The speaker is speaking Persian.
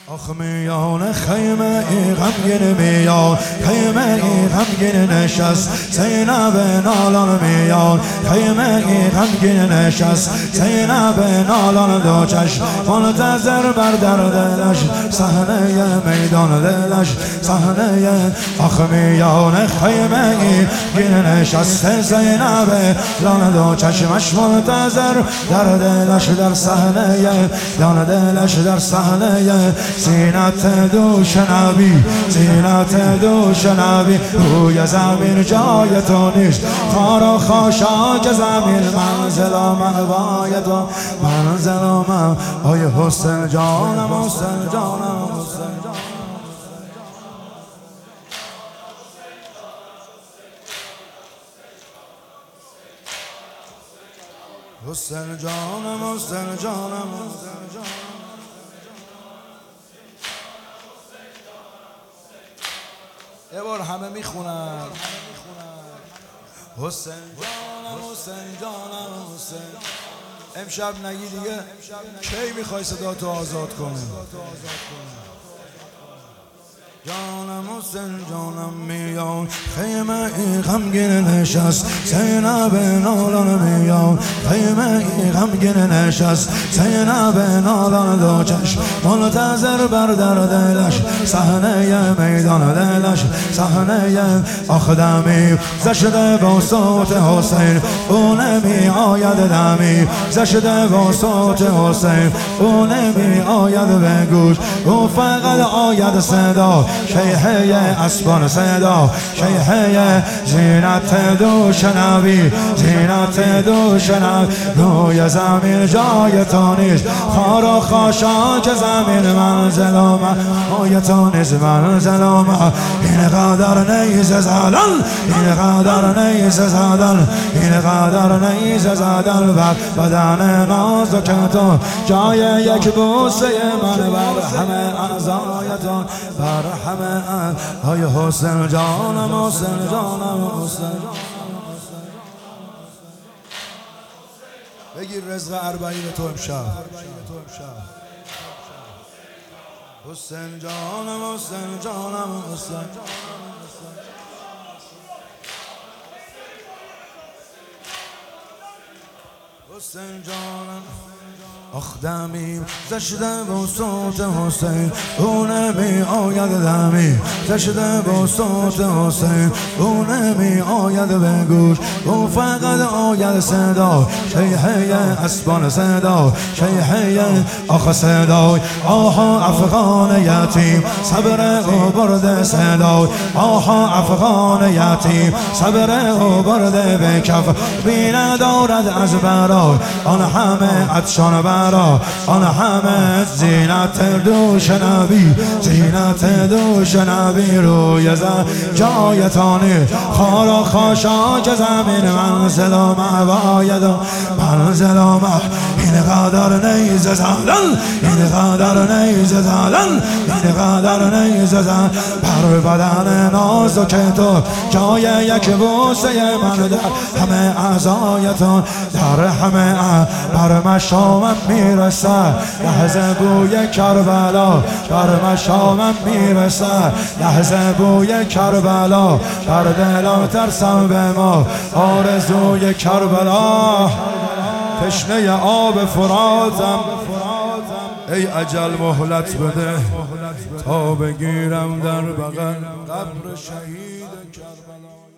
آخ میان خیمه ای غمگین میان خیمه ای غمگین نشست زینب نالان میان خیمه ای غمگین نشست زینب نالان دو چشم منتظر بر در دلش صحنه میدان دلش صحنه آخ میان خیمه ای غمگین نشست زینب نالان دو چشمش منتظر در دلش در صحنه دان دلش در صحنه زینت دوش نبی زینت دوش نبی روی زمین جای تو نیست خار و خاشاک زمین منزل و مأوای تو منزل و مأوای آی حسین جانم حسین جانم حسین حسین جانم حسین جانم حسین جانم یه بار همه میخونن حسین جانم حسین جانم حسین امشب نگی دیگه کی میخوای صدا تو آزاد کنی جانم حسین جانم میان خیمه ای غمگین نشست زینب نالان میان خیمه ای غمگین نشست زینب نالان دو چشم منتظر بر در دلش صحنه میدان دلش صحنه آخ دمی زشده با صوت حسین او نمی آید دمی زشده با صوت حسین او نمی آید به گوش او فقط آید صدا شیحه اسبان صدا شیحه زینت دوش نبی زینت دوش نبی روی زمین جای تو نیست خار و خاشاک زمین منزل و مأوای تو نیست منزل و مأوای این قدر نیست زدن این قدر نیست زدن این قدر نیست زدن بر بدن نازک تو جای یک بوسه من بر همه اعضای تو بر همه های حسین جانم حسین جانم حسین بگیر رزق اربعین تو امشب حسین جانم حسین جانم حسین حسین جانم آخ دمی زشده با صوت حسین او نمی آید دمی زشده با صوت حسین او نمی آید به گوش او فقط آید صدا شیحه اسبان صدا شیحه آخ صدای آها افغان یتیم صبر او برده صدای آها افغان یتیم صبر او برده به کف بی ندارد از برای آن همه عطشان آن همه زینت دوش نبی زینت دوش نبی روی جای تانی خار و خاشاک زمین منزل و مأوای تو منزل و مأوای این قدر نیست زدن این قدر نیست زدن این قدر نیست زدن بر بدن نازک تو جای یک بوسه من در همه اعضای تو در همه بر مشامم میرسه لحظه بوی کربلا بر مشامم میرسه لحظه بوی کربلا بر دلم ترسم به ما آرزوی کربلا تشنه آب فراتم ای اجل مهلت بده تا بگیرم در بغل قبر شهید کربلا